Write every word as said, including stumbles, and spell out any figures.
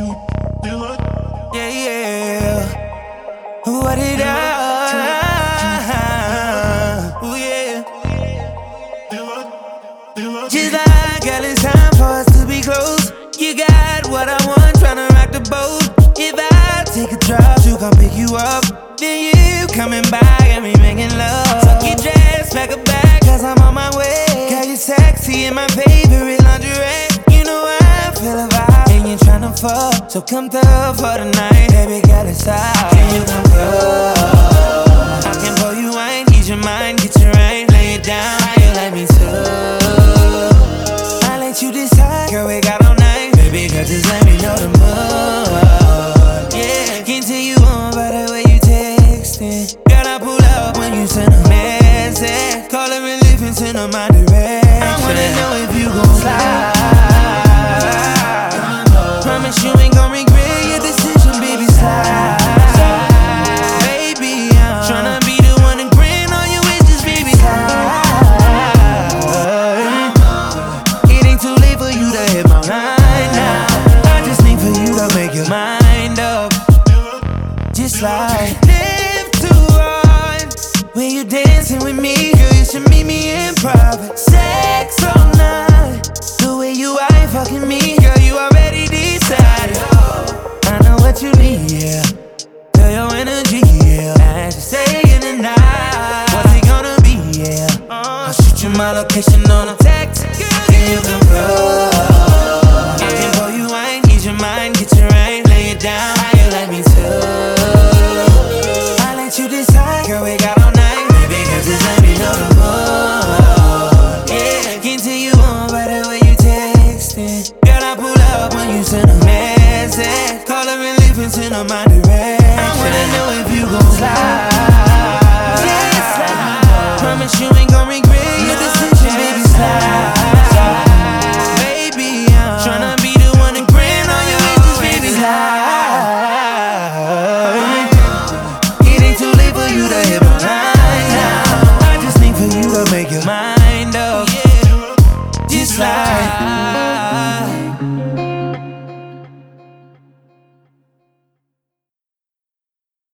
Yeah, yeah. What did I? Ooh, yeah. Just like girl, it's time for us to be close. You got what I want, tryna rock the boat. If I take a drop to come pick you up, then you coming by and we making love. So get dressed, pack a bag, cause I'm on my way. Got you sexy in my favorite lingerie. You know I feel a vibe, and you tryna fuck. So come through for the night, baby, got it out. Can you come through? I can pour you wine, ease your mind, get you right, lay it down. How you like me too? I let you decide, girl, we got all night. Baby, girl, just let me know the mood. Yeah, can't tell you on by the way you texting. Girl, I pull up when you send a message. Call it relief and send her my direction. I wanna know if you gon' slide. Promise you ain't gon' regret your decision, baby, slide. Baby, I'm tryna be the one to grant all your wishes, baby, slide. It ain't too late for you to hit my line now. I just need for you to make your mind up. Just like left to right when you dancing with me, girl, you should meet me in private. Sex all night, the way you ain't fucking me, girl, you already decided. I know what you need, yeah. Feel your energy, yeah. As you say in the night, what's it gonna be, yeah. I'll shoot you my location on a text. Can you come through? I can pour you wine, ease your mind, get you right, lay it down. How you like me too? I let you decide, girl, we got all night. Baby, girl, just let me know the mood. Yeah, can't tell you on by the way you texting. Girl, I pull up when you send a message. Call her relief and send her my direction. I wanna know if you gon' slide.